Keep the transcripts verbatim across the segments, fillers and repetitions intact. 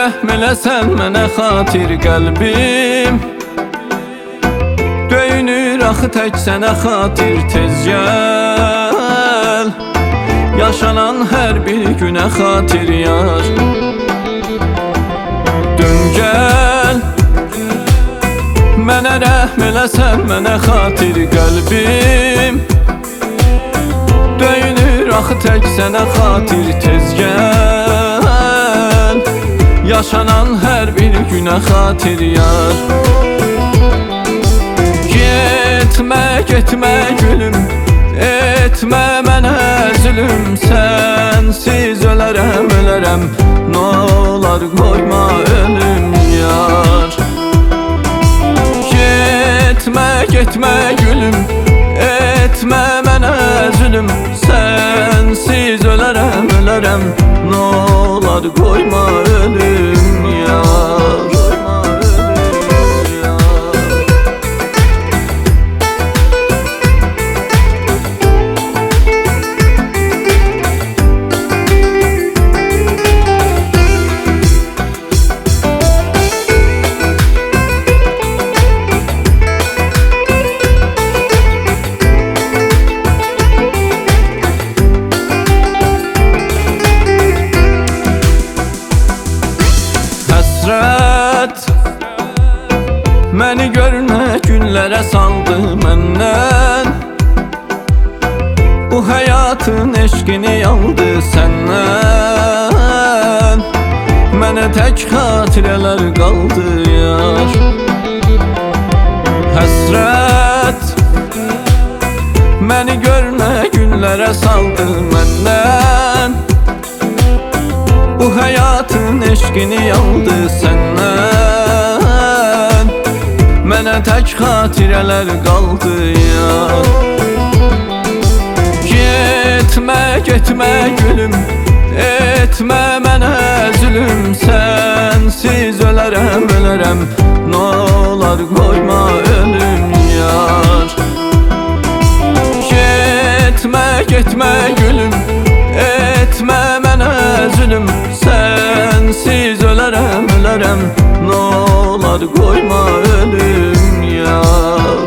rəhm eləsən mənə xatir qəlbim döyünür axı tək sənə xatir tez gəl yaşanan hər bir günə xatir yar dön gəl mənə rəhm eləsən mənə xatir qəlbim döyünür axı tək sənə xatir tez gəl yaşanan hər bir günə xatir yar Getmə, getmə gülüm etmə mənə zülüm sənsiz ölərəm, ölərəm n'olar qoyma ölüm yar Getmə, getmə gülüm etmə mənə zülüm sənsiz ölərəm, ölərəm n'olar qoyma ölüm yar Həsrət məni görmə günlərə saldı məndən Bu həyatın eşqini aldı səndən Mənə tək xatirələr qaldı yar Həsrət məni görmə günlərə saldı məndən Bu həyatın eşqini aldı səndən Mənə tək xatirələr qaldı yar Getmə, getmə gülüm etmə mənə zülüm Sənsiz ölərəm, ölərəm n'olar qoyma ölüm yar Getmə, getmə gülüm etmə mənə zülüm Sənsiz ölərəm, ölərəm n'olar qoyma ölüm yar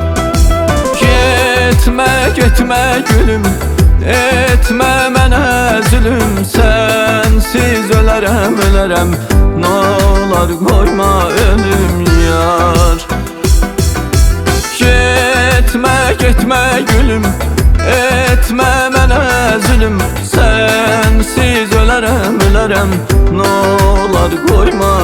Getmə, getmə gülüm etmə mənə zülüm Sənsiz ölərəm, ölərəm n'olar qoyma ölüm yar Getmə, getmə gülüm etmə mənə zülüm Sənsiz ölərəm, ölərəm n'olar qoyma